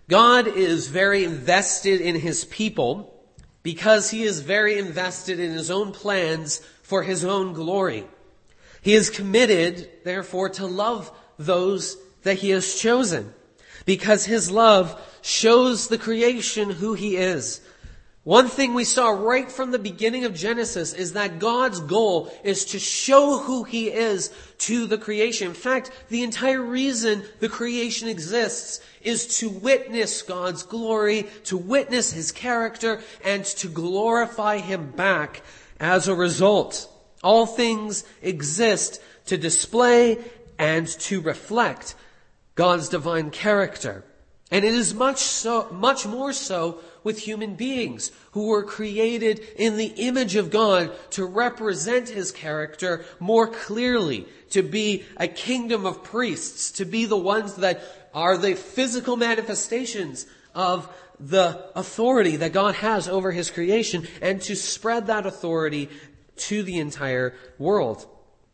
God is very invested in his people because he is very invested in his own plans for his own glory. He is committed, therefore, to love those that he has chosen because his love shows the creation who he is. One thing we saw right from the beginning of Genesis is that God's goal is to show who he is to the creation. In fact, the entire reason the creation exists is to witness God's glory, to witness his character, and to glorify him back as a result. All things exist to display and to reflect God's divine character. And it is much more so with human beings who were created in the image of God to represent his character more clearly, to be a kingdom of priests, to be the ones that are the physical manifestations of the authority that God has over his creation, and to spread that authority to the entire world.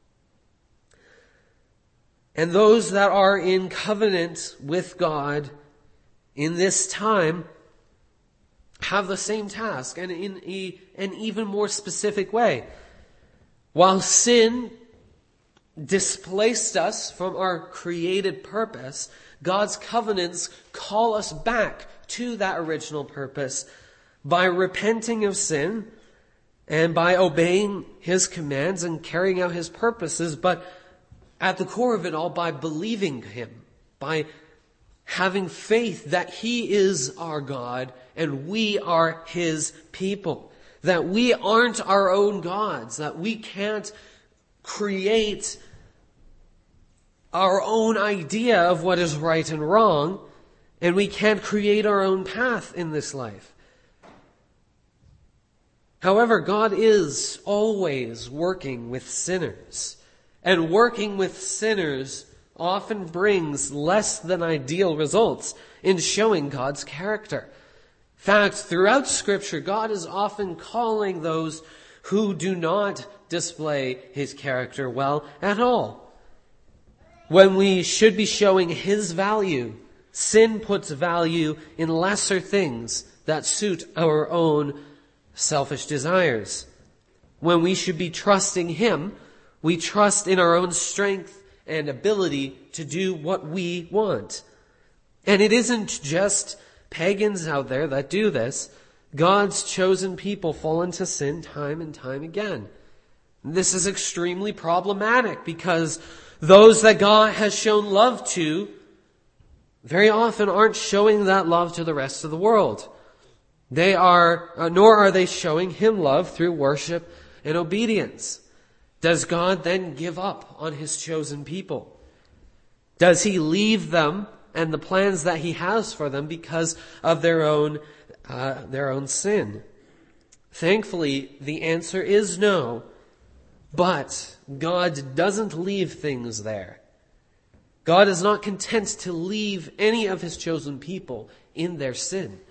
And those that are in covenant with God in this time have the same task, and in an even more specific way. While sin displaced us from our created purpose, God's covenants call us back to that original purpose by repenting of sin and by obeying his commands and carrying out his purposes, but at the core of it all, by believing him, by having faith that he is our God and we are his people, that we aren't our own gods, that we can't create our own idea of what is right and wrong, and we can't create our own path in this life. However, God is always working with sinners, and working with sinners often brings less than ideal results in showing God's character. In fact, throughout Scripture, God is often calling those who do not display his character well at all. When we should be showing his value, sin puts value in lesser things that suit our own selfish desires. When we should be trusting him, we trust in our own strength and ability to do what we want. And it isn't just pagans out there that do this. God's chosen people fall into sin time and time again. This is extremely problematic because those that God has shown love to very often aren't showing that love to the rest of the world. Nor are they showing him love through worship and obedience. Does God then give up on his chosen people? Does he leave them and the plans that he has for them because of their own sin? Thankfully, the answer is no. But God doesn't leave things there. God is not content to leave any of his chosen people in their sin.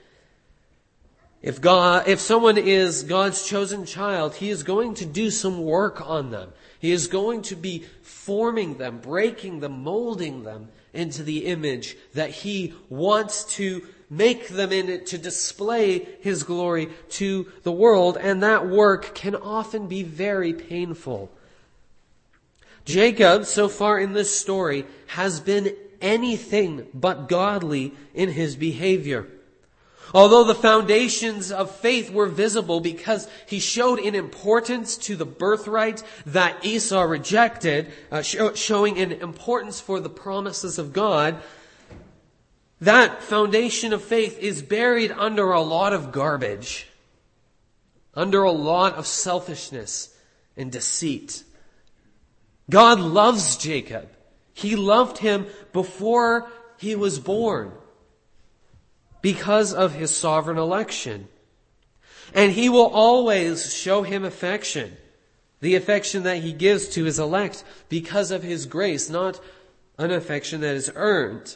If someone is God's chosen child, he is going to do some work on them. He is going to be forming them, breaking them, molding them into the image that he wants to make them in it, to display his glory to the world. And that work can often be very painful. Jacob, so far in this story, has been anything but godly in his behavior. Although the foundations of faith were visible because he showed an importance to the birthright that Esau rejected, showing an importance for the promises of God, that foundation of faith is buried under a lot of garbage, under a lot of selfishness and deceit. God loves Jacob. He loved him before he was born, because of his sovereign election. And he will always show him affection, the affection that he gives to his elect because of his grace, not an affection that is earned.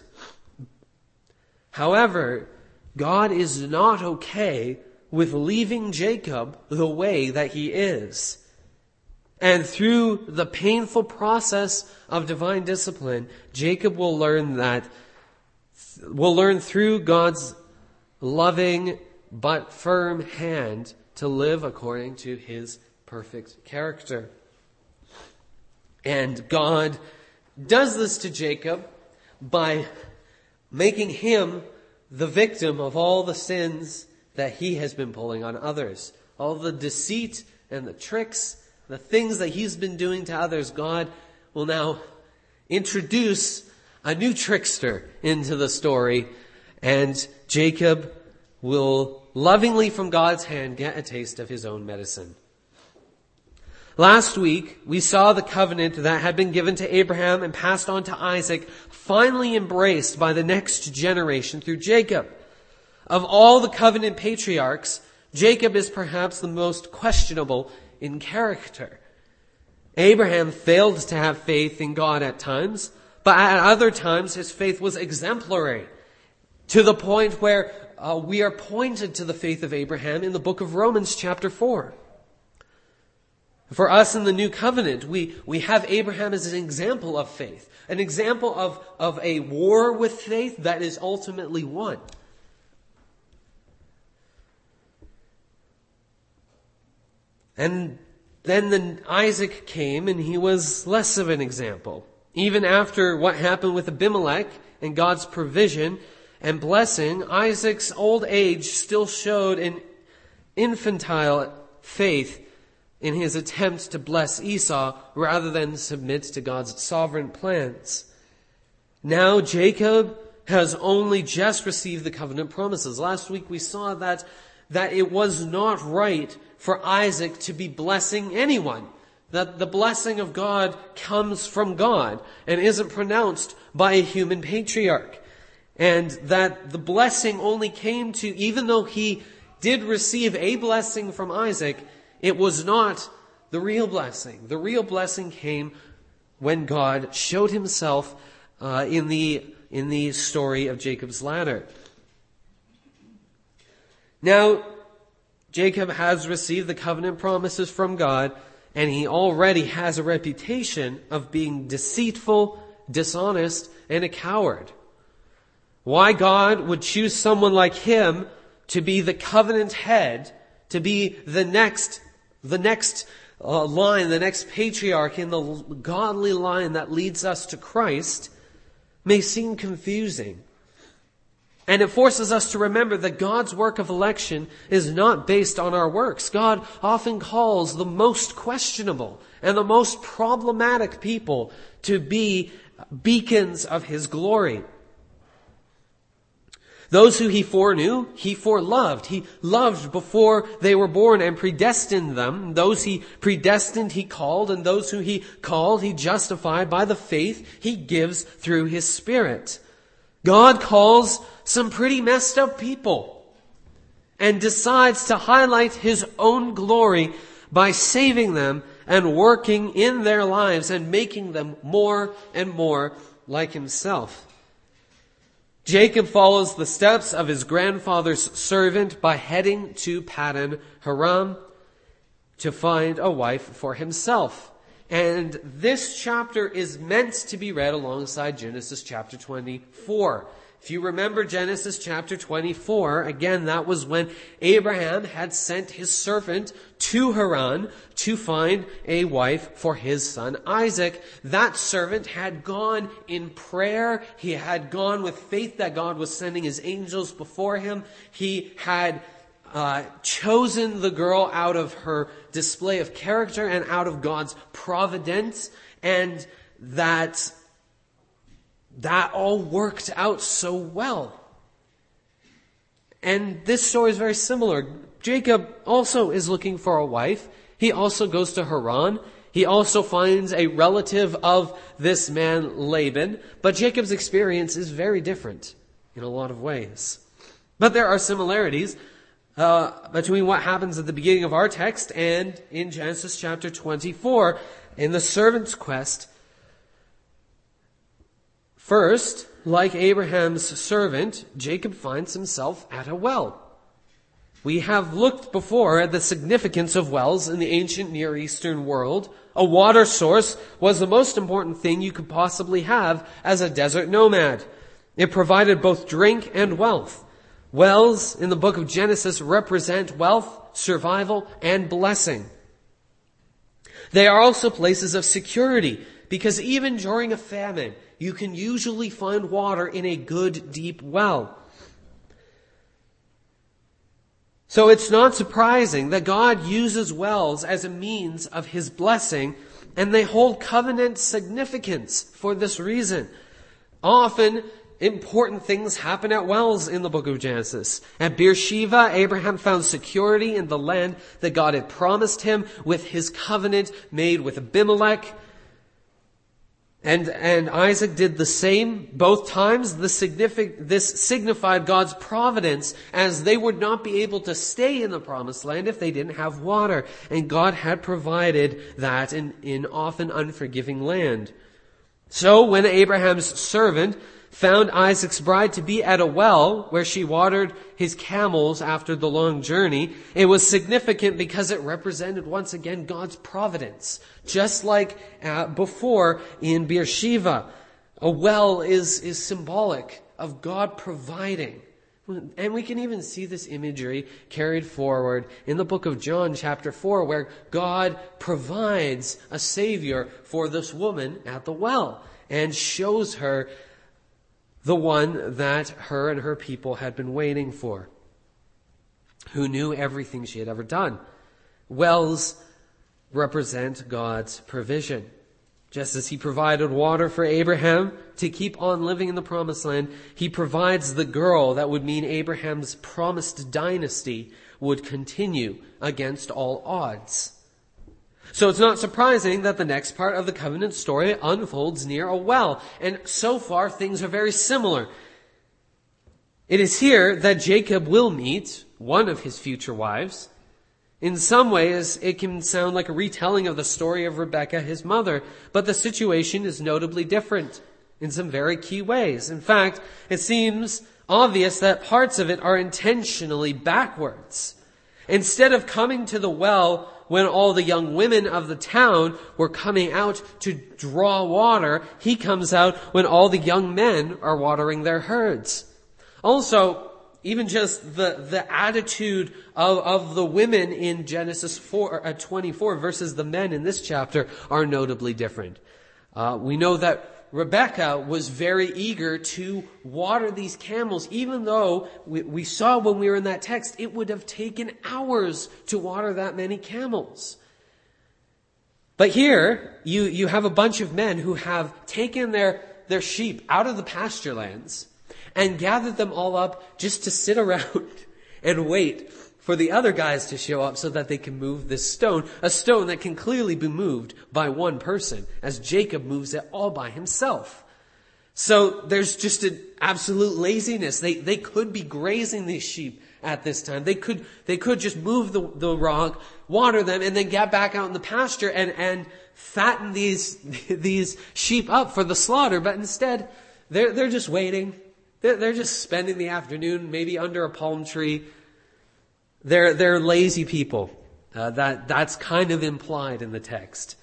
However, God is not okay with leaving Jacob the way that he is. And through the painful process of divine discipline, Jacob will learn that We'll learn through God's loving but firm hand to live according to his perfect character. And God does this to Jacob by making him the victim of all the sins that he has been pulling on others. All the deceit and the tricks, the things that he's been doing to others, God will now introduce a new trickster into the story, and Jacob will lovingly from God's hand get a taste of his own medicine. Last week, we saw the covenant that had been given to Abraham and passed on to Isaac, finally embraced by the next generation through Jacob. Of all the covenant patriarchs, Jacob is perhaps the most questionable in character. Abraham failed to have faith in God at times, but at other times his faith was exemplary, to the point where we are pointed to the faith of Abraham in the book of Romans chapter 4. For us in the new covenant, we have Abraham as an example of faith, an example of a war with faith that is ultimately won. And then Isaac came, and he was less of an example. Even after what happened with Abimelech and God's provision and blessing, Isaac's old age still showed an infantile faith in his attempt to bless Esau rather than submit to God's sovereign plans. Now Jacob has only just received the covenant promises. Last week we saw that it was not right for Isaac to be blessing anyone. That the blessing of God comes from God and isn't pronounced by a human patriarch. And that the blessing only came to, even though he did receive a blessing from Isaac, it was not the real blessing. The real blessing came when God showed himself in the story of Jacob's ladder. Now, Jacob has received the covenant promises from God, and he already has a reputation of being deceitful, dishonest, and a coward. Why God would choose someone like him to be the covenant head, to be the next line, the next patriarch in the godly line that leads us to Christ, may seem confusing. And it forces us to remember that God's work of election is not based on our works. God often calls the most questionable and the most problematic people to be beacons of his glory. Those who he foreknew, he foreloved. He loved before they were born and predestined them. Those he predestined, he called. And those who he called, he justified by the faith he gives through his Spirit. God calls some pretty messed up people and decides to highlight his own glory by saving them and working in their lives and making them more and more like himself. Jacob follows the steps of his grandfather's servant by heading to Paddan Aram to find a wife for himself. And this chapter is meant to be read alongside Genesis chapter 24. If you remember Genesis chapter 24, again, that was when Abraham had sent his servant to Haran to find a wife for his son Isaac. That servant had gone in prayer. He had gone with faith that God was sending his angels before him. He had chosen the girl out of her display of character and out of God's providence, and that all worked out so well. And this story is very similar. Jacob also is looking for a wife. He also goes to Haran. He also finds a relative of this man, Laban. But Jacob's experience is very different in a lot of ways. But there are similarities between what happens at the beginning of our text and in Genesis chapter 24 in the servant's quest. First, like Abraham's servant, Jacob finds himself at a well. We have looked before at the significance of wells in the ancient Near Eastern world. A water source was the most important thing you could possibly have as a desert nomad. It provided both drink and wealth. Wells in the book of Genesis represent wealth, survival, and blessing. They are also places of security, because even during a famine, you can usually find water in a good, deep well. So it's not surprising that God uses wells as a means of His blessing, and they hold covenant significance for this reason. Often, important things happen at wells in the book of Genesis. At Beersheba, Abraham found security in the land that God had promised him with his covenant made with Abimelech. And Isaac did the same both times. This signified God's providence, as they would not be able to stay in the promised land if they didn't have water. And God had provided that in often unforgiving land. So when Abraham's servant found Isaac's bride to be at a well where she watered his camels after the long journey, it was significant because it represented once again God's providence. Just like before in Beersheba, a well is symbolic of God providing. And we can even see this imagery carried forward in the book of John chapter 4, where God provides a Savior for this woman at the well and shows her the one that her and her people had been waiting for, who knew everything she had ever done. Wells represent God's provision. Just as He provided water for Abraham to keep on living in the promised land, He provides the girl that would mean Abraham's promised dynasty would continue against all odds. So it's not surprising that the next part of the covenant story unfolds near a well. And so far, things are very similar. It is here that Jacob will meet one of his future wives. In some ways, it can sound like a retelling of the story of Rebekah, his mother, but the situation is notably different in some very key ways. In fact, it seems obvious that parts of it are intentionally backwards. Instead of coming to the well when all the young women of the town were coming out to draw water, he comes out when all the young men are watering their herds. Also, even just the attitude of the women in Genesis 24 versus the men in this chapter are notably different. We know that Rebekah was very eager to water these camels, even though we saw when we were in that text, it would have taken hours to water that many camels. But here, you have a bunch of men who have taken their sheep out of the pasture lands and gathered them all up just to sit around and wait for the other guys to show up so that they can move this stone, a stone that can clearly be moved by one person, as Jacob moves it all by himself. So there's just an absolute laziness. They could be grazing these sheep at this time. They could just move the rock, water them, and then get back out in the pasture and fatten these sheep up for the slaughter. But instead, they're just waiting. They're just spending the afternoon maybe under a palm tree. They're lazy people. That's kind of implied in the text.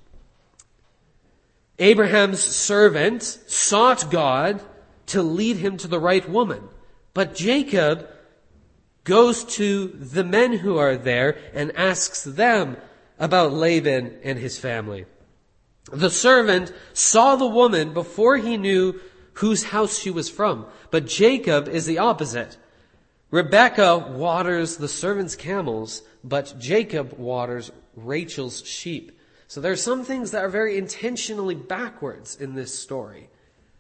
Abraham's servant sought God to lead him to the right woman. But Jacob goes to the men who are there and asks them about Laban and his family. The servant saw the woman before he knew whose house she was from. But Jacob is the opposite. Rebekah waters the servant's camels, but Jacob waters Rachel's sheep. So there are some things that are very intentionally backwards in this story.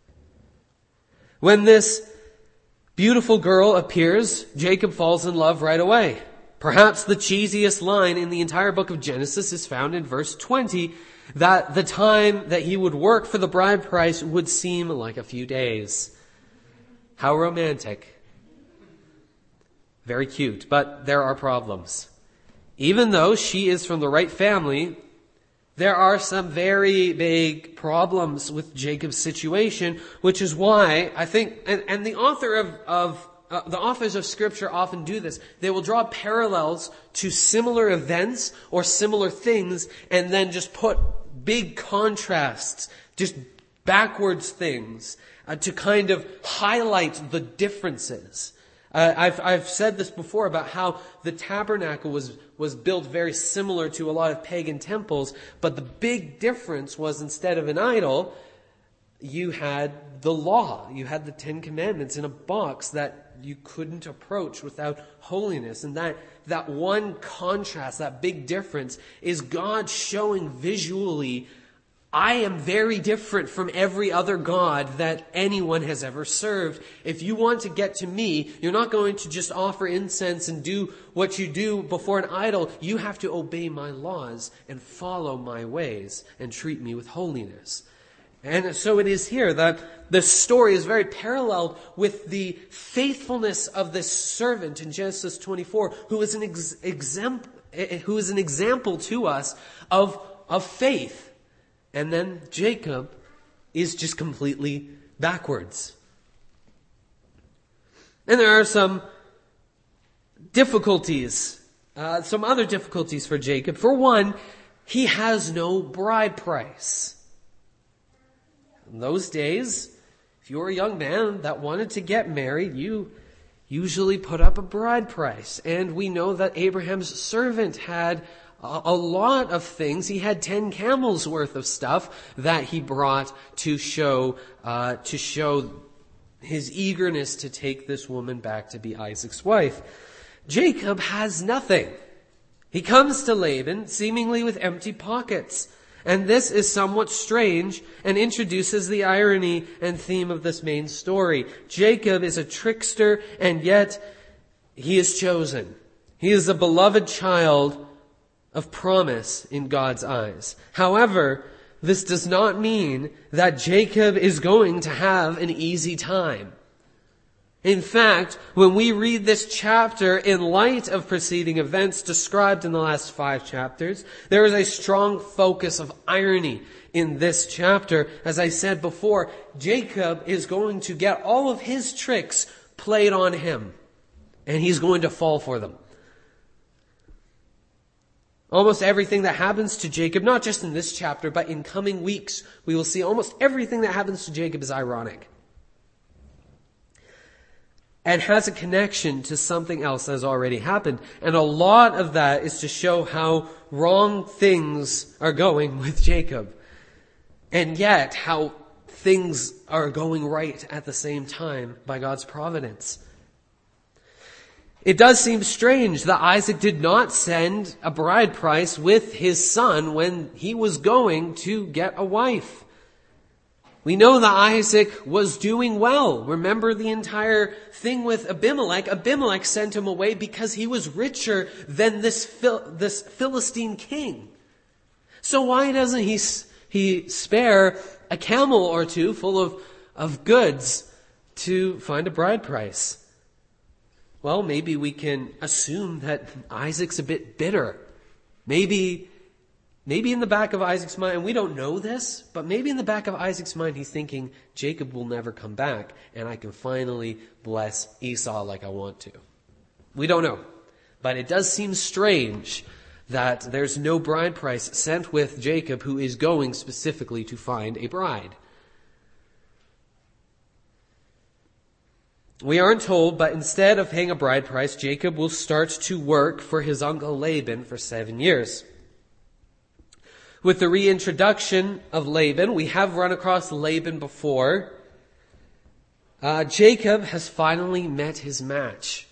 When this beautiful girl appears, Jacob falls in love right away. Perhaps the cheesiest line in the entire book of Genesis is found in verse 20, that the time that he would work for the bride price would seem like a few days. How romantic. Very cute, but there are problems. Even though she is from the right family, there are some very big problems with Jacob's situation, which is why I think, and the authors of Scripture often do this. They will draw parallels to similar events or similar things, and then just put big contrasts, just backwards things, to kind of highlight the differences. I've said this before about how the tabernacle was built very similar to a lot of pagan temples, but the big difference was instead of an idol, you had the law. You had the Ten Commandments in a box that you couldn't approach without holiness. And that one contrast, that big difference, is God showing visually, I am very different from every other god that anyone has ever served. If you want to get to me, you're not going to just offer incense and do what you do before an idol. You have to obey my laws and follow my ways and treat me with holiness. And so it is here that the story is very paralleled with the faithfulness of this servant in Genesis 24, who is an example to us of faith. And then Jacob is just completely backwards. And there are some difficulties, some other difficulties for Jacob. For one, he has no bride price. In those days, if you were a young man that wanted to get married, you usually put up a bride price. And we know that Abraham's servant had a lot of things. He had 10 camels worth of stuff that he brought to show his eagerness to take this woman back to be Isaac's wife. Jacob has nothing. He comes to Laban seemingly with empty pockets. And this is somewhat strange and introduces the irony and theme of this main story. Jacob is a trickster, and yet he is chosen. He is a beloved child of promise in God's eyes. However, this does not mean that Jacob is going to have an easy time. In fact, when we read this chapter in light of preceding events described in the last 5 chapters, there is a strong focus of irony in this chapter. As I said before, Jacob is going to get all of his tricks played on him, and he's going to fall for them. Almost everything that happens to Jacob, not just in this chapter, but in coming weeks, we will see almost everything that happens to Jacob is ironic. And has a connection to something else that has already happened. And a lot of that is to show how wrong things are going with Jacob. And yet, how things are going right at the same time by God's providence. It does seem strange that Isaac did not send a bride price with his son when he was going to get a wife. We know that Isaac was doing well. Remember the entire thing with Abimelech. Abimelech sent him away because he was richer than this Philistine king. So why doesn't he spare a camel or two full of goods to find a bride price? Well, maybe we can assume that Isaac's a bit bitter. Maybe in the back of Isaac's mind, and we don't know this, but maybe in the back of Isaac's mind he's thinking, Jacob will never come back, and I can finally bless Esau like I want to. We don't know. But it does seem strange that there's no bride price sent with Jacob, who is going specifically to find a bride. We aren't told, but instead of paying a bride price, Jacob will start to work for his uncle Laban for 7 years. With the reintroduction of Laban, we have run across Laban before. Jacob has finally met his match.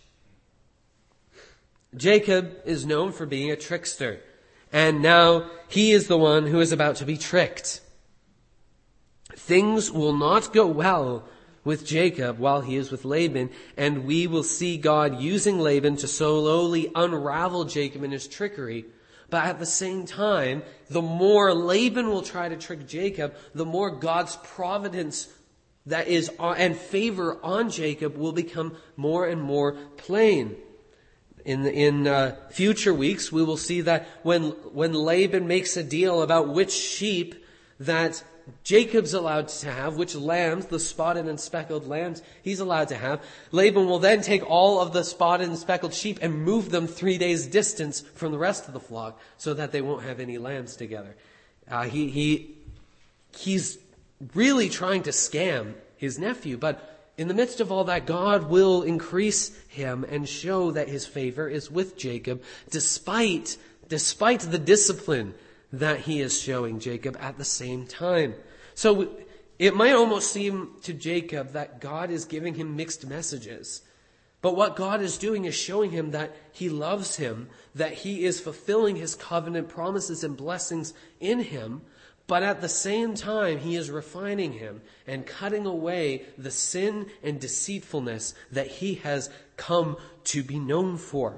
Jacob is known for being a trickster, and now he is the one who is about to be tricked. Things will not go well with Jacob while he is with Laban, and we will see God using Laban to slowly unravel Jacob in his trickery. But at the same time, the more Laban will try to trick Jacob, the more God's providence that is and favor on Jacob will become more and more plain. In future weeks, we will see that when Laban makes a deal about which sheep that Jacob's allowed to have, which lambs, the spotted and speckled lambs, he's allowed to have, Laban will then take all of the spotted and speckled sheep and move them 3 days distance from the rest of the flock so that they won't have any lambs together. He's really trying to scam his nephew. But in the midst of all that, God will increase him and show that his favor is with Jacob, despite the discipline that he is showing Jacob at the same time. So it might almost seem to Jacob that God is giving him mixed messages. But what God is doing is showing him that he loves him, that he is fulfilling his covenant promises and blessings in him, but at the same time he is refining him and cutting away the sin and deceitfulness that he has come to be known for.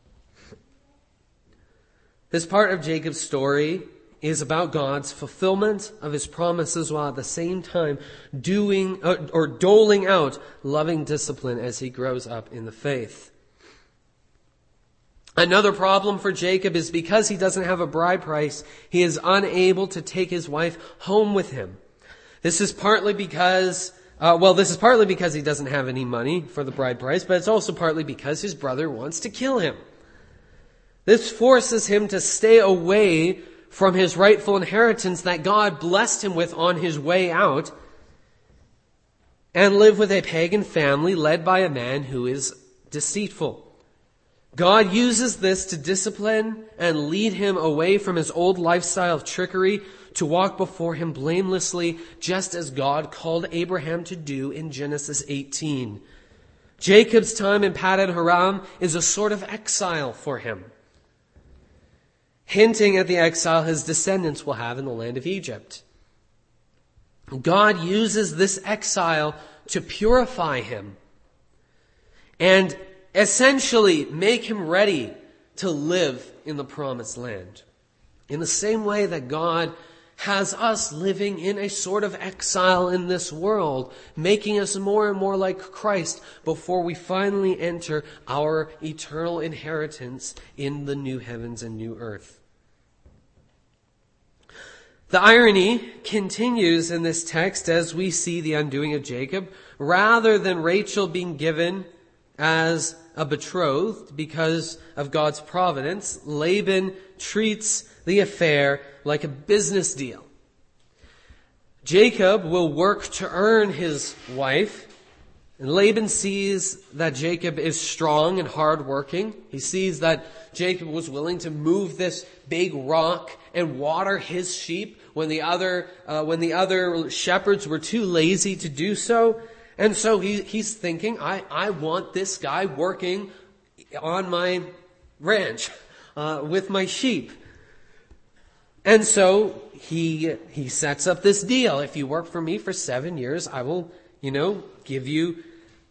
This part of Jacob's story is about God's fulfillment of his promises while at the same time doling out loving discipline as he grows up in the faith. Another problem for Jacob is because he doesn't have a bride price, he is unable to take his wife home with him. This is partly because he doesn't have any money for the bride price, but it's also partly because his brother wants to kill him. This forces him to stay away from his rightful inheritance that God blessed him with on his way out and live with a pagan family led by a man who is deceitful. God uses this to discipline and lead him away from his old lifestyle of trickery to walk before him blamelessly, just as God called Abraham to do in Genesis 18. Jacob's time in Paddan Aram is a sort of exile for him, hinting at the exile his descendants will have in the land of Egypt. God uses this exile to purify him and essentially make him ready to live in the promised land. In the same way that God has us living in a sort of exile in this world, making us more and more like Christ before we finally enter our eternal inheritance in the new heavens and new earth. The irony continues in this text as we see the undoing of Jacob. Rather than Rachel being given as a betrothed because of God's providence, Laban treats the affair like a business deal. Jacob will work to earn his wife, and Laban sees that Jacob is strong and hardworking. He sees that Jacob was willing to move this big rock and water his sheep when the other shepherds were too lazy to do so. And so he's thinking, I want this guy working on my ranch with my sheep. And so he sets up this deal. If you work for me for 7 years, I will, give you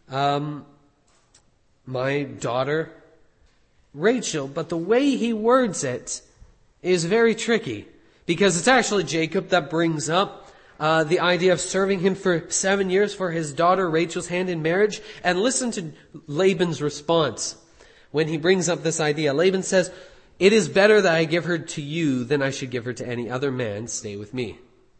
my daughter Rachel. But the way he words it is very tricky, because it's actually Jacob that brings up the idea of serving him for 7 years for his daughter Rachel's hand in marriage. And listen to Laban's response when he brings up this idea. Laban says, "It is better that I give her to you than I should give her to any other man. Stay with me."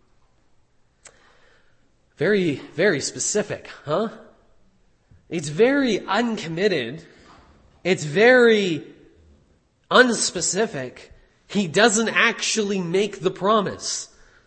Very, very specific, huh? It's very uncommitted. It's very unspecific. He doesn't actually make the promise.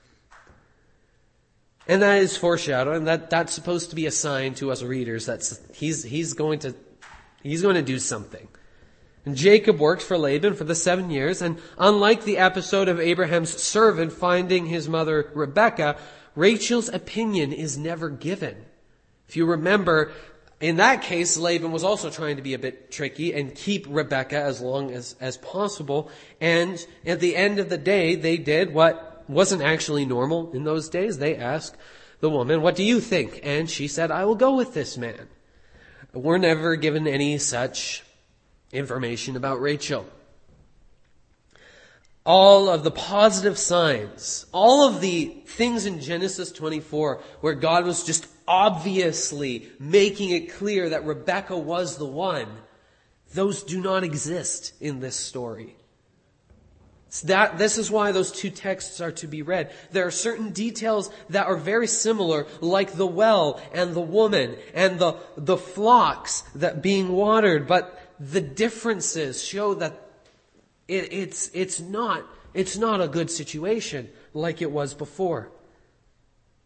And that is foreshadowing. That's supposed to be a sign to us readers that he's going to do something. And Jacob worked for Laban for the 7 years, and unlike the episode of Abraham's servant finding his mother Rebekah, Rachel's opinion is never given. If you remember, in that case, Laban was also trying to be a bit tricky and keep Rebekah as long as possible. And at the end of the day, they did what wasn't actually normal in those days. They asked the woman, "What do you think?" And she said, "I will go with this man." We're never given any such information about Rachel. All of the positive signs, all of the things in Genesis 24 where God was just obviously making it clear that Rebekah was the one, those do not exist in this story. This is why those two texts are to be read. There are certain details that are very similar, like the well and the woman and the flocks that being watered, but the differences show that it's not a good situation like it was before.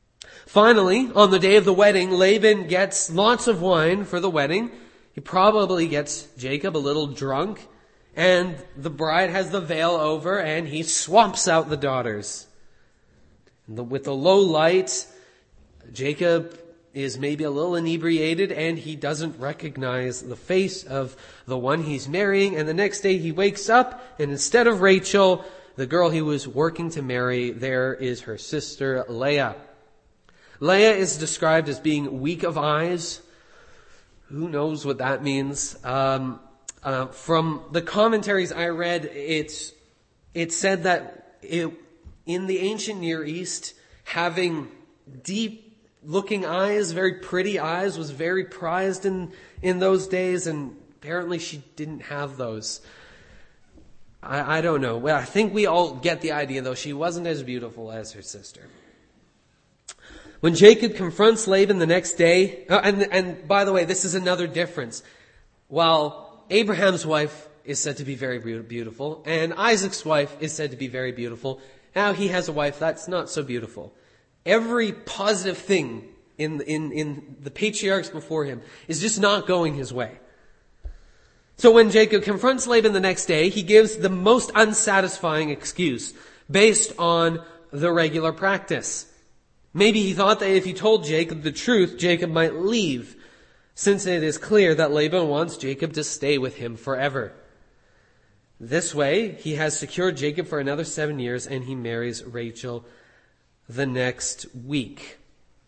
Finally, on the day of the wedding, Laban gets lots of wine for the wedding. He probably gets Jacob a little drunk, and the bride has the veil over, and he swaps out the daughters. With the low light, Jacob is maybe a little inebriated, and he doesn't recognize the face of the one he's marrying. And the next day he wakes up, and instead of Rachel, the girl he was working to marry, there is her sister Leah. Leah is described as being weak of eyes. Who knows what that means? From the commentaries I read, it said that in the ancient Near East, having deep looking eyes, very pretty eyes, was very prized in those days, and apparently she didn't have those. I don't know. Well, I think we all get the idea, though. She wasn't as beautiful as her sister. When Jacob confronts Laban the next day, and by the way, this is another difference. While Abraham's wife is said to be very beautiful, and Isaac's wife is said to be very beautiful, now he has a wife that's not so beautiful. Every positive thing in the patriarchs before him is just not going his way. So when Jacob confronts Laban the next day, he gives the most unsatisfying excuse based on the regular practice. Maybe he thought that if he told Jacob the truth, Jacob might leave, since it is clear that Laban wants Jacob to stay with him forever. This way, he has secured Jacob for another 7 years, and he marries Rachel the next week.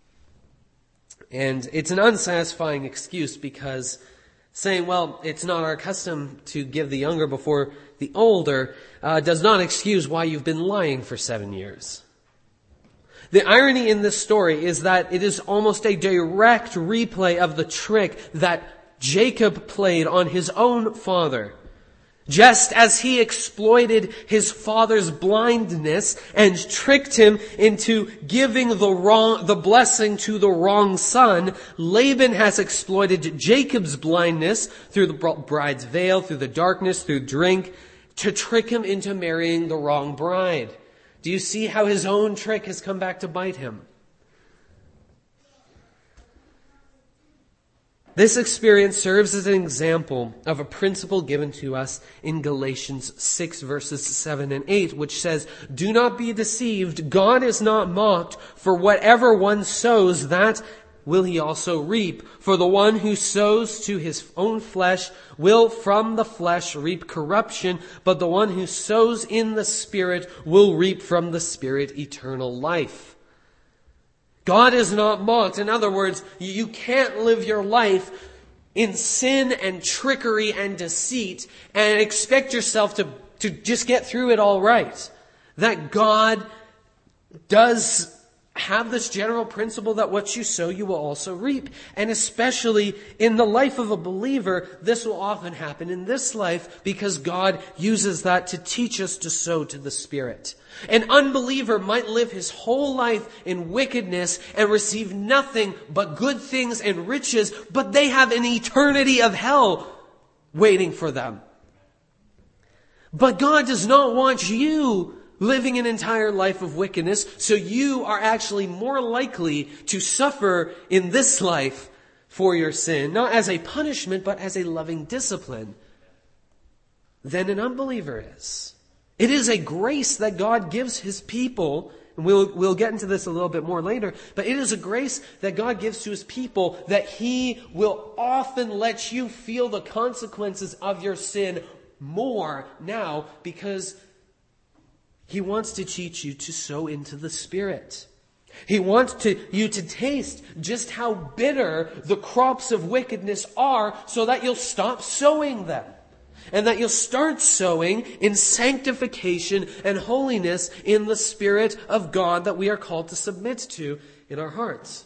And it's an unsatisfying excuse, because saying, well, it's not our custom to give the younger before the older, does not excuse why you've been lying for 7 years. The irony in this story is that it is almost a direct replay of the trick that Jacob played on his own father. Just as he exploited his father's blindness and tricked him into giving the blessing to the wrong son, Laban has exploited Jacob's blindness through the bride's veil, through the darkness, through drink, to trick him into marrying the wrong bride. Do you see how his own trick has come back to bite him? This experience serves as an example of a principle given to us in Galatians 6 verses 7 and 8, which says, "Do not be deceived. God is not mocked. For whatever one sows, that will he also reap. For the one who sows to his own flesh will from the flesh reap corruption, but the one who sows in the Spirit will reap from the Spirit eternal life." God is not mocked. In other words, you can't live your life in sin and trickery and deceit and expect yourself to just get through it all right. That God does have this general principle that what you sow, you will also reap. And especially in the life of a believer, this will often happen in this life because God uses that to teach us to sow to the Spirit. An unbeliever might live his whole life in wickedness and receive nothing but good things and riches, but they have an eternity of hell waiting for them. But God does not want you living an entire life of wickedness, so you are actually more likely to suffer in this life for your sin, not as a punishment, but as a loving discipline, than an unbeliever is. It is a grace that God gives His people, and we'll get into this a little bit more later, but it is a grace that God gives to His people that He will often let you feel the consequences of your sin more now, because He wants to teach you to sow into the Spirit. He wants you to taste just how bitter the crops of wickedness are, so that you'll stop sowing them. And that you'll start sowing in sanctification and holiness in the Spirit of God that we are called to submit to in our hearts.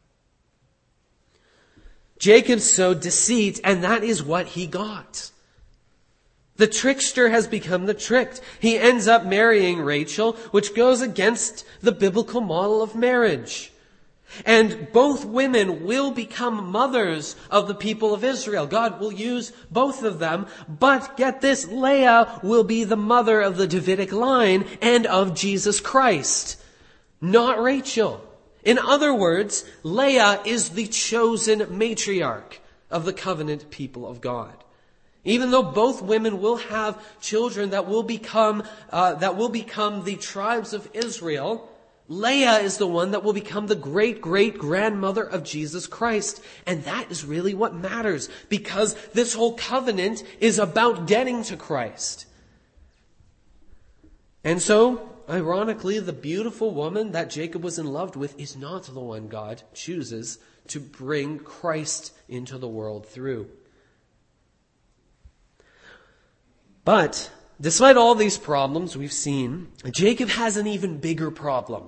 Jacob sowed deceit, and that is what he got. The trickster has become the tricked. He ends up marrying Rachel, which goes against the biblical model of marriage. And both women will become mothers of the people of Israel. God will use both of them. But get this, Leah will be the mother of the Davidic line and of Jesus Christ, not Rachel. In other words, Leah is the chosen matriarch of the covenant people of God. Even though both women will have children that will become the tribes of Israel, Leah is the one that will become the great-great-grandmother of Jesus Christ. And that is really what matters, because this whole covenant is about getting to Christ. And so, ironically, the beautiful woman that Jacob was in love with is not the one God chooses to bring Christ into the world through. But, despite all these problems we've seen, Jacob has an even bigger problem.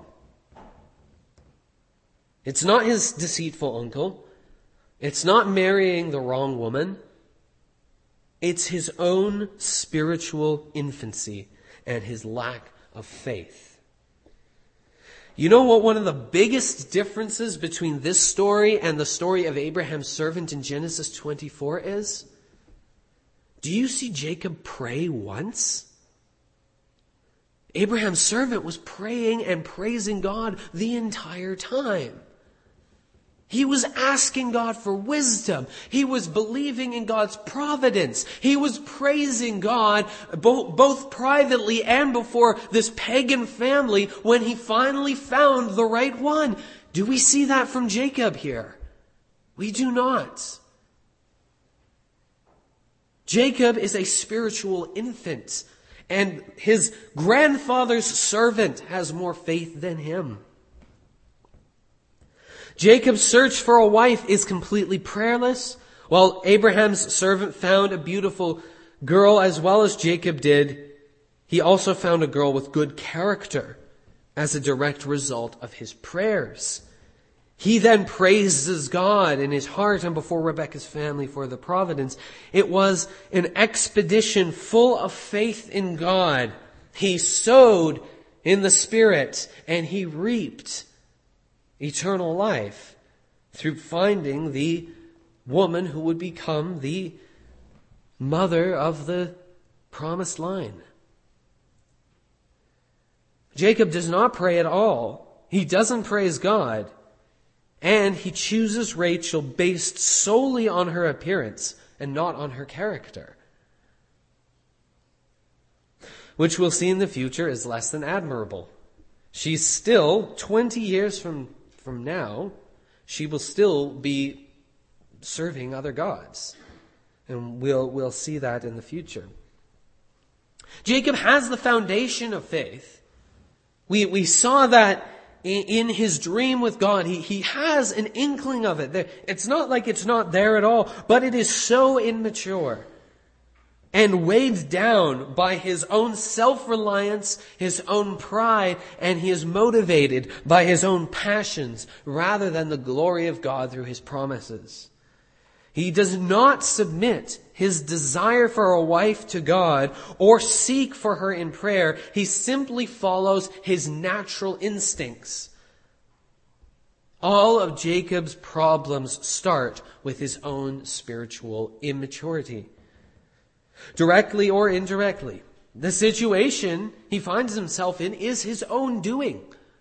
It's not his deceitful uncle. It's not marrying the wrong woman. It's his own spiritual infancy and his lack of faith. You know what one of the biggest differences between this story and the story of Abraham's servant in Genesis 24 is? Do you see Jacob pray once? Abraham's servant was praying and praising God the entire time. He was asking God for wisdom. He was believing in God's providence. He was praising God both privately and before this pagan family when he finally found the right one. Do we see that from Jacob here? We do not. Jacob is a spiritual infant, and his grandfather's servant has more faith than him. Jacob's search for a wife is completely prayerless, while Abraham's servant found a beautiful girl as well as Jacob did. He also found a girl with good character as a direct result of his prayers. He then praises God in his heart and before Rebekah's family for the providence. It was an expedition full of faith in God. He sowed in the Spirit and he reaped eternal life through finding the woman who would become the mother of the promised line. Jacob does not pray at all. He doesn't praise God. And he chooses Rachel based solely on her appearance and not on her character, which we'll see in the future is less than admirable. She's still, 20 years from now, she will still be serving other gods. And we'll see that in the future. Jacob has the foundation of faith. We saw that in his dream with God. He has an inkling of it. It's not like it's not there at all, but it is so immature and weighed down by his own self-reliance, his own pride, and he is motivated by his own passions rather than the glory of God through his promises. He does not submit his desire for a wife to God or seek for her in prayer. He simply follows his natural instincts. All of Jacob's problems start with his own spiritual immaturity. Directly or indirectly, the situation he finds himself in is his own doing.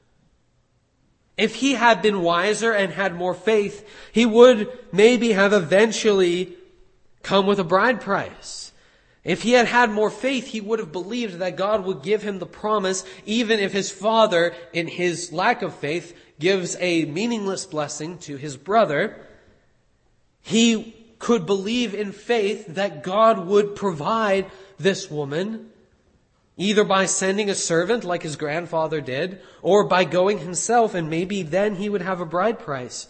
If he had been wiser and had more faith, he would maybe have eventually come with a bride price. If he had had more faith, he would have believed that God would give him the promise, even if his father, in his lack of faith, gives a meaningless blessing to his brother. He could believe in faith that God would provide this woman, either by sending a servant like his grandfather did, or by going himself, and maybe then he would have a bride price.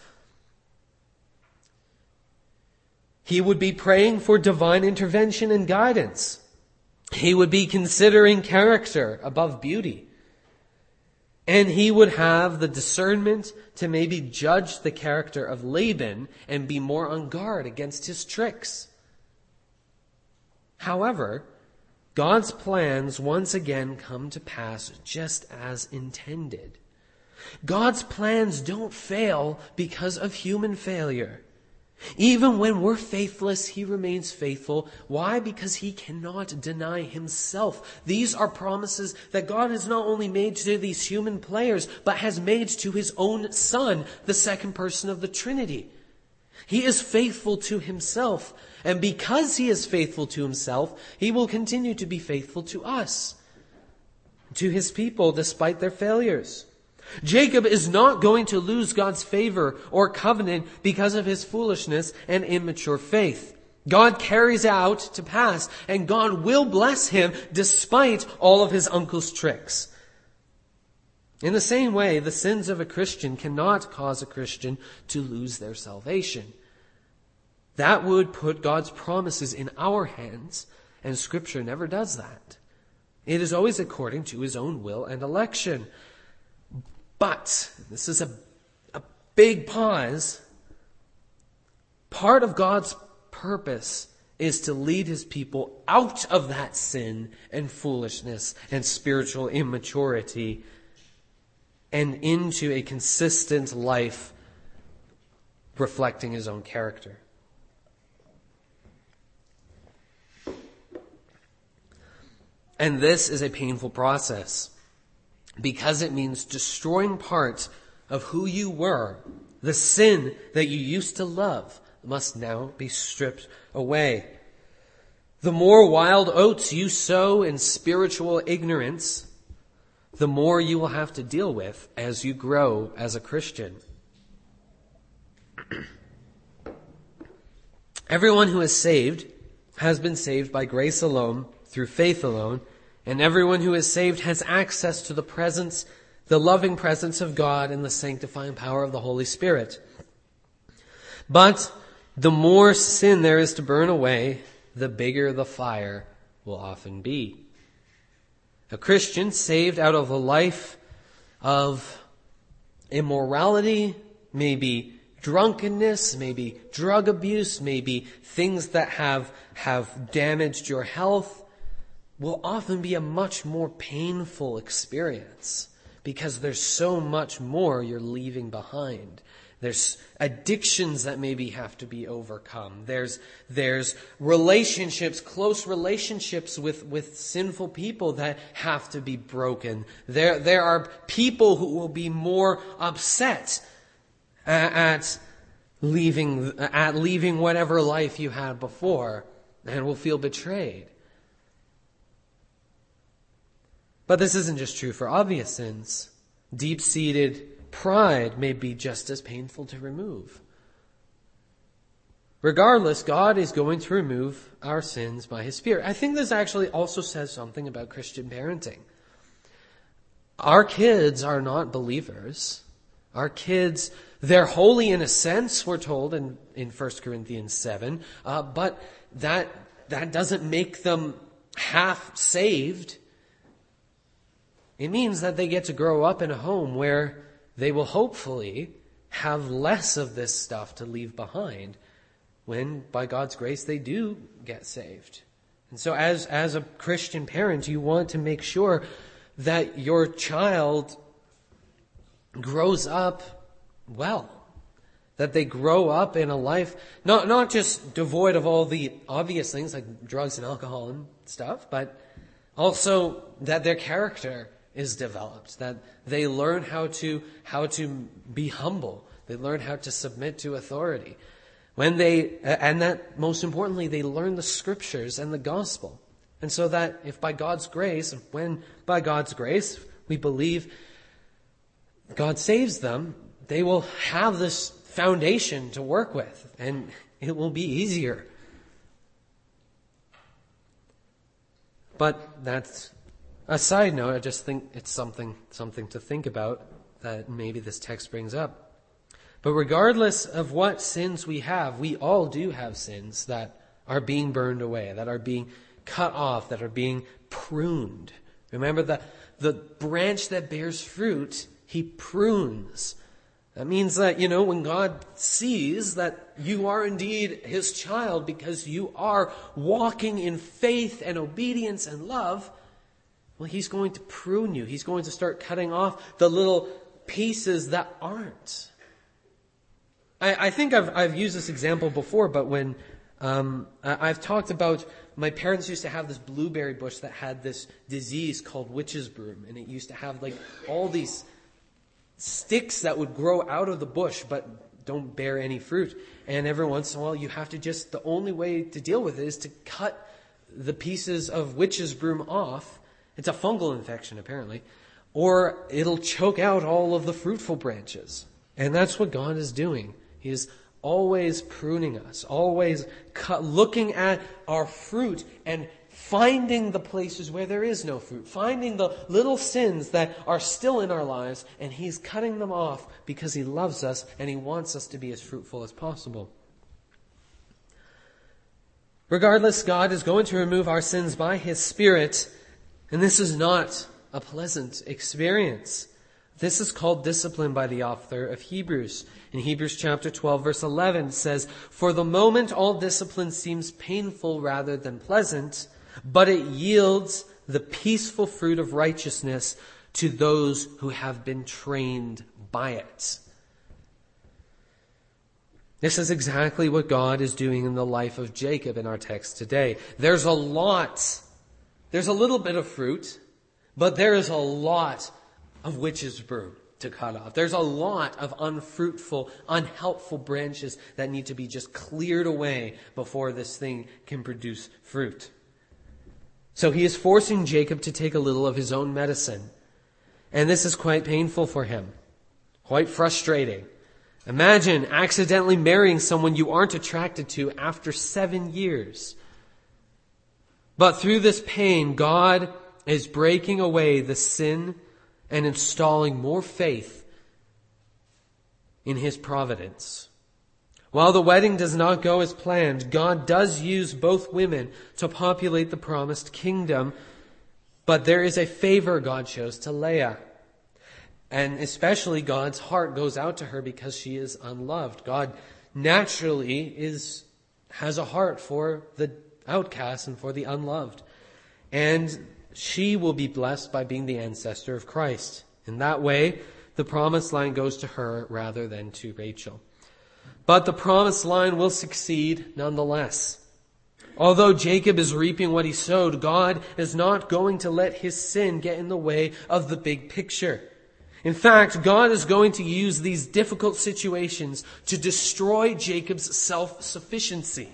He would be praying for divine intervention and guidance. He would be considering character above beauty. And he would have the discernment to maybe judge the character of Laban and be more on guard against his tricks. However, God's plans once again come to pass just as intended. God's plans don't fail because of human failure. Even when we're faithless, he remains faithful. Why? Because he cannot deny himself. These are promises that God has not only made to these human players, but has made to his own Son, the second person of the Trinity. He is faithful to himself. And because he is faithful to himself, he will continue to be faithful to us, to his people, despite their failures. Jacob is not going to lose God's favor or covenant because of his foolishness and immature faith. God carries out to pass, and God will bless him despite all of his uncle's tricks. In the same way, the sins of a Christian cannot cause a Christian to lose their salvation. That would put God's promises in our hands, and Scripture never does that. It is always according to his own will and election. But, this is a big pause, part of God's purpose is to lead his people out of that sin and foolishness and spiritual immaturity and into a consistent life reflecting his own character. And this is a painful process, because it means destroying parts of who you were. The sin that you used to love must now be stripped away. The more wild oats you sow in spiritual ignorance, the more you will have to deal with as you grow as a Christian. Everyone who is saved has been saved by grace alone, through faith alone, and everyone who is saved has access to the loving presence of God and the sanctifying power of the Holy Spirit. But the more sin there is to burn away, the bigger the fire will often be. A Christian saved out of a life of immorality, maybe drunkenness, maybe drug abuse, maybe things that have damaged your health, will often be a much more painful experience because there's so much more you're leaving behind. There's addictions that maybe have to be overcome. There's relationships, close relationships with sinful people that have to be broken. There are people who will be more upset at leaving whatever life you had before and will feel betrayed. But this isn't just true for obvious sins. Deep-seated pride may be just as painful to remove. Regardless, God is going to remove our sins by his Spirit. I think this actually also says something about Christian parenting. Our kids are not believers. Our kids, they're holy in a sense, we're told in 1 Corinthians 7, but that doesn't make them half saved. It means that they get to grow up in a home where they will hopefully have less of this stuff to leave behind when, by God's grace, they do get saved. And so as a Christian parent, you want to make sure that your child grows up well, that they grow up in a life not just devoid of all the obvious things like drugs and alcohol and stuff, but also that their character is developed, that they learn how to be humble. They learn how to submit to authority. And that most importantly, they learn the scriptures and the gospel. And so that if by God's grace, when by God's grace we believe God saves them, they will have this foundation to work with, and it will be easier. But that's a side note. I just think it's something to think about that maybe this text brings up. But regardless of what sins we have, we all do have sins that are being burned away, that are being cut off, that are being pruned. Remember that the branch that bears fruit, he prunes. That means that, when God sees that you are indeed his child because you are walking in faith and obedience and love, well, he's going to prune you. He's going to start cutting off the little pieces that aren't. I think I've used this example before, but when I've talked about my parents used to have this blueberry bush that had this disease called witch's broom, and it used to have like all these sticks that would grow out of the bush but don't bear any fruit. And every once in a while you have to the only way to deal with it is to cut the pieces of witch's broom off. It's a fungal infection apparently. Or it'll choke out all of the fruitful branches. And that's what God is doing. He is always pruning us, always looking at our fruit and finding the places where there is no fruit, finding the little sins that are still in our lives, and He's cutting them off because He loves us and He wants us to be as fruitful as possible. Regardless, God is going to remove our sins by His Spirit, and this is not a pleasant experience. This is called discipline by the author of Hebrews. In Hebrews chapter 12, verse 11, it says, "For the moment all discipline seems painful rather than pleasant, but it yields the peaceful fruit of righteousness to those who have been trained by it." This is exactly what God is doing in the life of Jacob in our text today. There's a little bit of fruit, but there is a lot of witch's broom to cut off. There's a lot of unfruitful, unhelpful branches that need to be just cleared away before this thing can produce fruit. So He is forcing Jacob to take a little of his own medicine. And this is quite painful for him. Quite frustrating. Imagine accidentally marrying someone you aren't attracted to after 7 years. But through this pain, God is breaking away the sin and installing more faith in His providence. While the wedding does not go as planned, God does use both women to populate the promised kingdom, but there is a favor God shows to Leah. And especially God's heart goes out to her because she is unloved. God naturally has a heart for the outcast and for the unloved. And she will be blessed by being the ancestor of Christ. In that way, the promised line goes to her rather than to Rachel. But the promised line will succeed nonetheless. Although Jacob is reaping what he sowed, God is not going to let his sin get in the way of the big picture. In fact, God is going to use these difficult situations to destroy Jacob's self-sufficiency.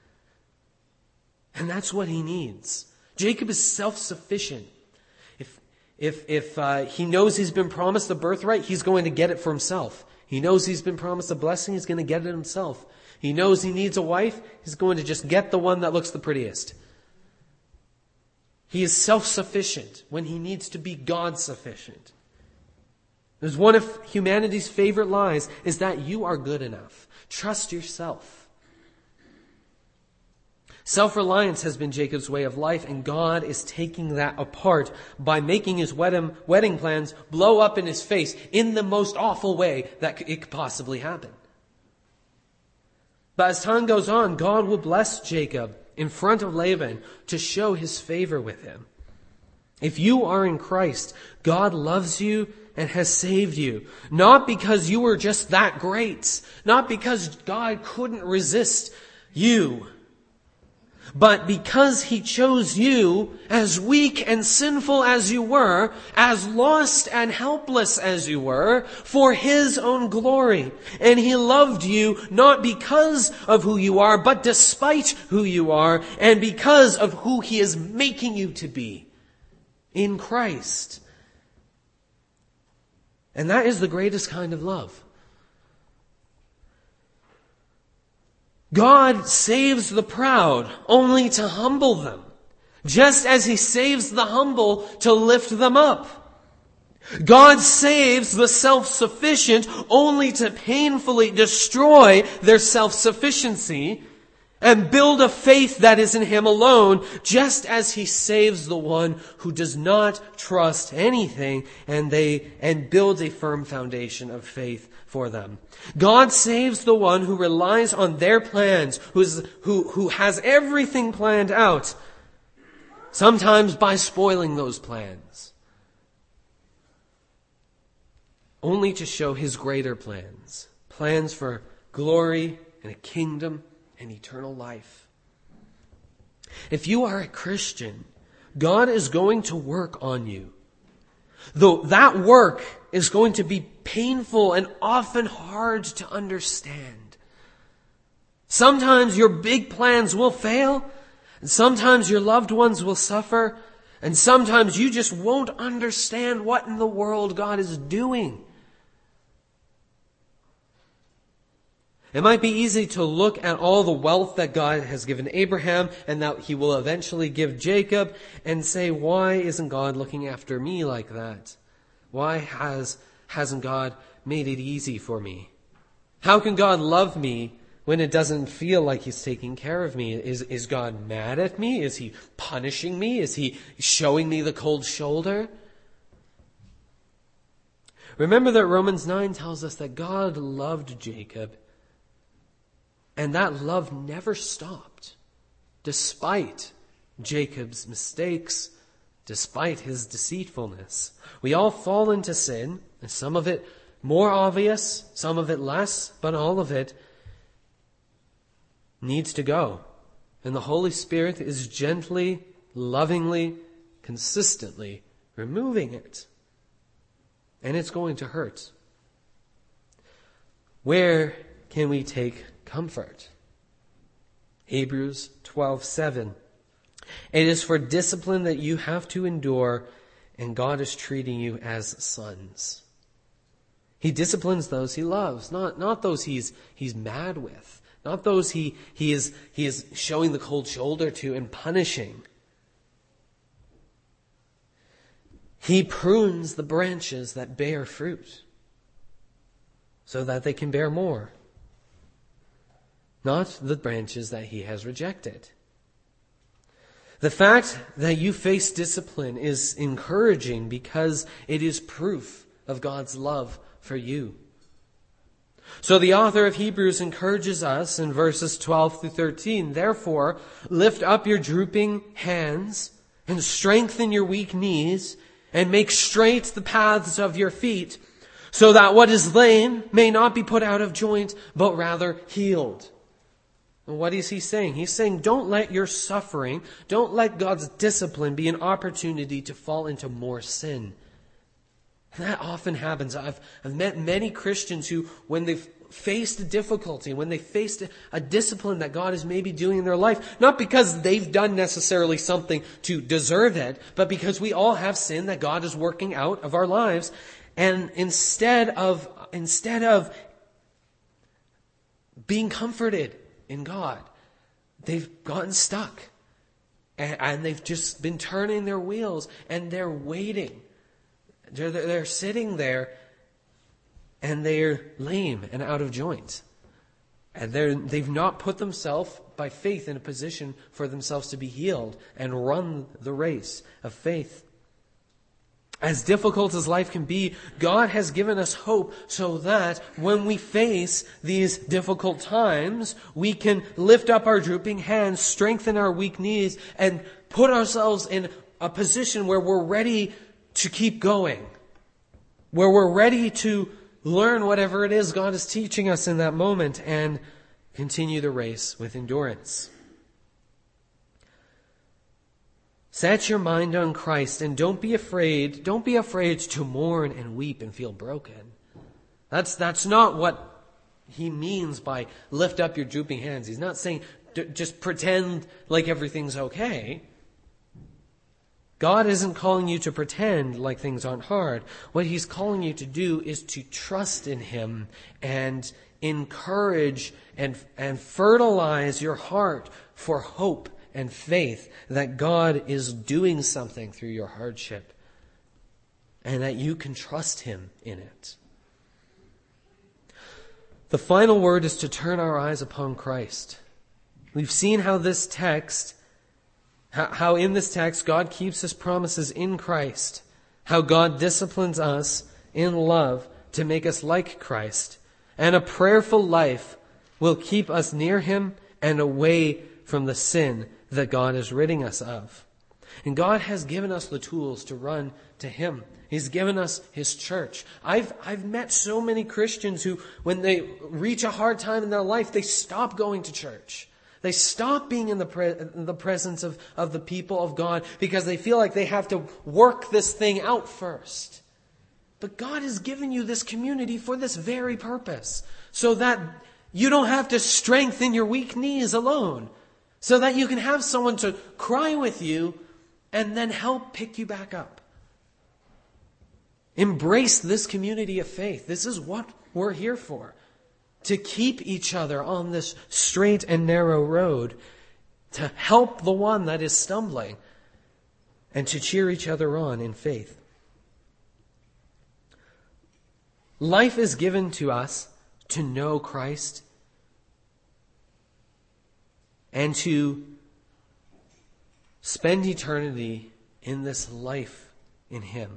And that's what he needs. Jacob is self-sufficient. If he knows he's been promised a birthright, he's going to get it for himself. He knows he's been promised a blessing, he's going to get it himself. He knows he needs a wife, he's going to just get the one that looks the prettiest. He is self-sufficient when he needs to be God-sufficient. There's one of humanity's favorite lies is that you are good enough. Trust yourself. Self-reliance has been Jacob's way of life, and God is taking that apart by making his wedding plans blow up in his face in the most awful way that it could possibly happen. But as time goes on, God will bless Jacob in front of Laban to show His favor with him. If you are in Christ, God loves you and has saved you. Not because you were just that great. Not because God couldn't resist you. But because He chose you, as weak and sinful as you were, as lost and helpless as you were, for His own glory. And He loved you not because of who you are, but despite who you are, and because of who He is making you to be in Christ. And that is the greatest kind of love. God saves the proud only to humble them, just as He saves the humble to lift them up. God saves the self-sufficient only to painfully destroy their self-sufficiency and build a faith that is in Him alone, just as He saves the one who does not trust anything and builds a firm foundation of faith for them. God saves the one who relies on their plans, who has everything planned out, sometimes by spoiling those plans, only to show His greater plans for glory and a kingdom and eternal life. If you are a Christian, God is going to work on you. Though that work is going to be painful and often hard to understand. Sometimes your big plans will fail, and sometimes your loved ones will suffer, and sometimes you just won't understand what in the world God is doing. It might be easy to look at all the wealth that God has given Abraham and that he will eventually give Jacob and say, why isn't God looking after me like that? Why hasn't God made it easy for me? How can God love me when it doesn't feel like he's taking care of me? Is God mad at me? Is he punishing me? Is he showing me the cold shoulder? Remember that Romans 9 tells us that God loved Jacob, and that love never stopped, despite Jacob's mistakes, despite his deceitfulness. We all fall into sin, and some of it more obvious, some of it less, but all of it needs to go. And the Holy Spirit is gently, lovingly, consistently removing it. And it's going to hurt. Where can we take comfort? Hebrews 12:7. It is for discipline that you have to endure, and God is treating you as sons. He disciplines those he loves, not those he's mad with, not those he is showing the cold shoulder to and punishing. He prunes the branches that bear fruit so that they can bear more. Not the branches that he has rejected. The fact that you face discipline is encouraging because it is proof of God's love for you. So the author of Hebrews encourages us in verses 12 through 13, therefore, lift up your drooping hands and strengthen your weak knees and make straight the paths of your feet, so that what is lame may not be put out of joint, but rather healed. And what is he saying? He's saying, don't let your suffering, don't let God's discipline be an opportunity to fall into more sin. And that often happens. I've met many Christians who, when they've faced a difficulty, when they faced a discipline that God is maybe doing in their life, not because they've done necessarily something to deserve it, but because we all have sin that God is working out of our lives. And instead of being comforted in God, they've gotten stuck. And they've just been turning their wheels and they're waiting. They're sitting there and they're lame and out of joint. And they've not put themselves by faith in a position for themselves to be healed and run the race of faith. As difficult as life can be, God has given us hope so that when we face these difficult times, we can lift up our drooping hands, strengthen our weak knees, and put ourselves in a position where we're ready to keep going, where we're ready to learn whatever it is God is teaching us in that moment and continue the race with endurance. Set your mind on Christ and don't be afraid to mourn and weep and feel broken. That's not what he means by lift up your drooping hands. He's not saying just pretend like everything's okay. God isn't calling you to pretend like things aren't hard. What he's calling you to do is to trust in him and encourage and fertilize your heart for hope and faith that God is doing something through your hardship and that you can trust him in it. The final word is to turn our eyes upon Christ. We've seen how in this text God keeps his promises in Christ, how God disciplines us in love to make us like Christ, and a prayerful life will keep us near him and away from the sin that God is ridding us of. And God has given us the tools to run to Him. He's given us His church. I've met so many Christians who, when they reach a hard time in their life, they stop going to church. They stop being in the presence of the people of God because they feel like they have to work this thing out first. But God has given you this community for this very purpose, so that you don't have to strengthen your weak knees alone, so that you can have someone to cry with you and then help pick you back up. Embrace this community of faith. This is what we're here for. To keep each other on this straight and narrow road, to help the one that is stumbling, and to cheer each other on in faith. Life is given to us to know Christ and to spend eternity in this life in Him.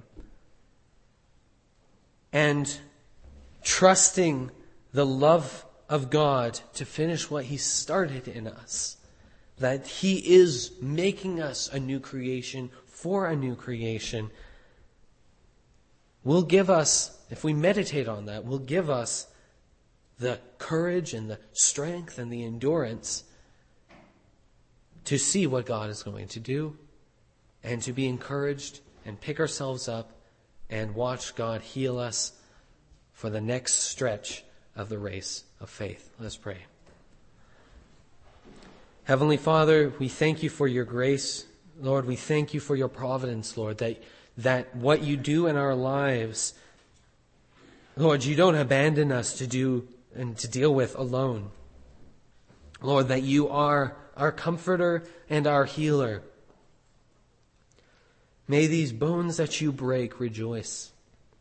And trusting the love of God to finish what He started in us. That He is making us a new creation for a new creation. Will give us, if we meditate on that, will give us the courage and the strength and the endurance to see what God is going to do and to be encouraged and pick ourselves up and watch God heal us for the next stretch of the race of faith. Let's pray. Heavenly Father, we thank You for Your grace. Lord, we thank You for Your providence, Lord, that what You do in our lives, Lord, You don't abandon us to do and to deal with alone. Lord, that You are our comforter and our healer. May these bones that You break rejoice.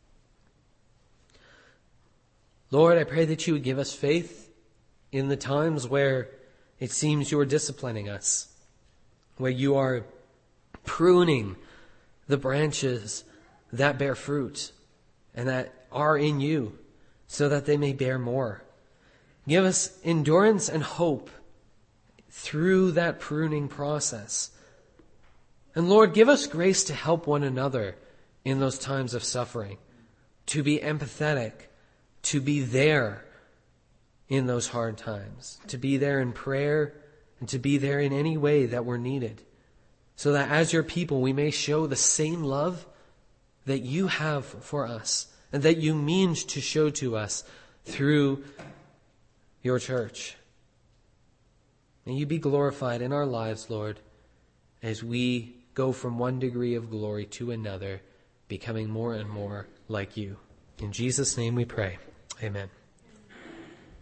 Lord, I pray that You would give us faith in the times where it seems You are disciplining us, where You are pruning the branches that bear fruit and that are in You, so that they may bear more. Give us endurance and hope through that pruning process. And Lord, give us grace to help one another in those times of suffering, to be empathetic, to be there in those hard times, to be there in prayer, and to be there in any way that we're needed, so that as Your people we may show the same love that You have for us and that You mean to show to us through Your church. May You be glorified in our lives, Lord, as we go from one degree of glory to another, becoming more and more like You. In Jesus' name we pray. Amen.